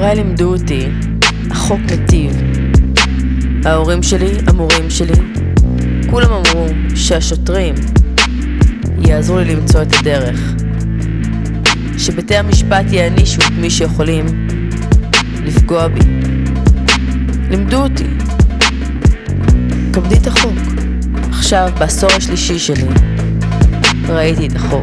הוריי לימדו אותי, החוק מטיב. ההורים שלי, המורים שלי, כולם אמרו שהשוטרים יעזרו לי למצוא את הדרך, שבתי המשפט יענישו את מי שיכולים לפגוע בי. לימדו אותי, כבדי את החוק. עכשיו, בעשור השלישי שלי, ראיתי את החוק.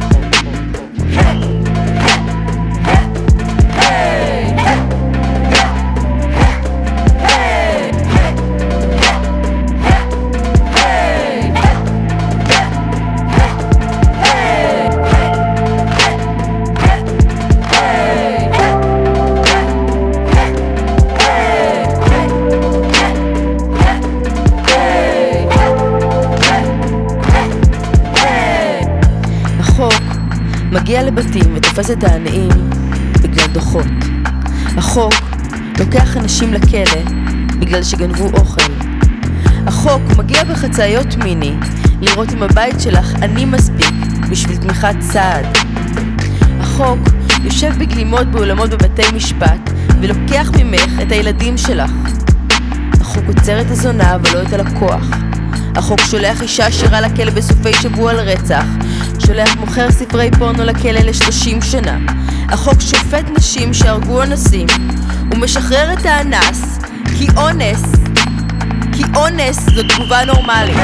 מגיע לבתים ותופס את העניים בגלל דוחות. החוק לוקח אנשים לכלא בגלל שגנבו אוכל. החוק מגיע בחצאיות מיני לראות אם הבית שלך עני מספיק בשביל תמיכת סעד. החוק יושב בגלימות באולמות בבתי משפט ולוקח ממך את הילדים שלך. החוק עוצר את הזונה ולא את הלקוח. החוק שולח אישה עשירה לכלא בסופי שבוע על רצח, שולח מוכר ספרי פורנו לכלא ל30 שנה. החוק שופט נשים שהרגו אנסים ומשחרר את האנס כי אונס זו תגובה נורמלית.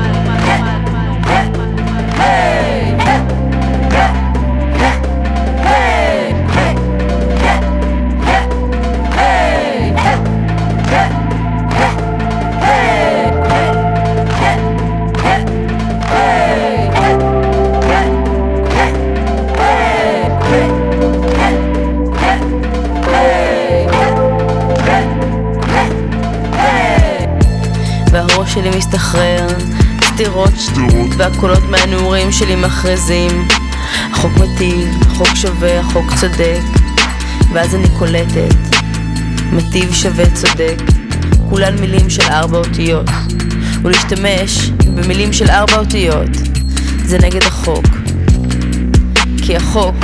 והראש שלי מסתחרר, סתירות והקולות מהנעורים שלי מכרזים. החוק מטיב, החוק שווה, החוק צודק. ואז אני קולטת, מטיב שווה צודק, כולן מילים של 4 אותיות, ולהשתמש במילים של 4 אותיות זה נגד החוק, כי החוק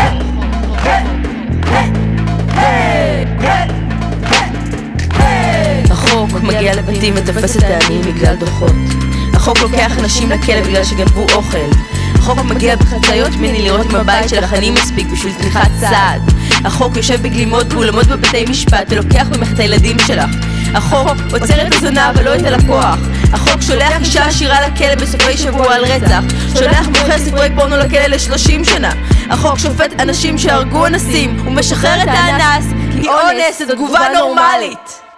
החוק מגיע לבתים ותופס את העניים בגלל דוחות. החוק לוקח אנשים לכלא בגלל שגנבו אוכל. החוק מגיע בחצאיות מיני לראות אם הבית שלך עני מספיק בשביל תמיכת סעד. החוק יושב בגלימות באולמות בבתי משפט ולוקח ממך את הילדים שלך. החוק עוצר את הזונה ולא את הלקוח. החוק שולח אישה עשירה לכלא בסופי שבוע על רצח, שולח מוכר ספרי פורנו לכלא ל30 שנה. החוק שופט אנשים שהרגו אנסים ומשחרר את האנס כי אונס זו תגובה נורמלית.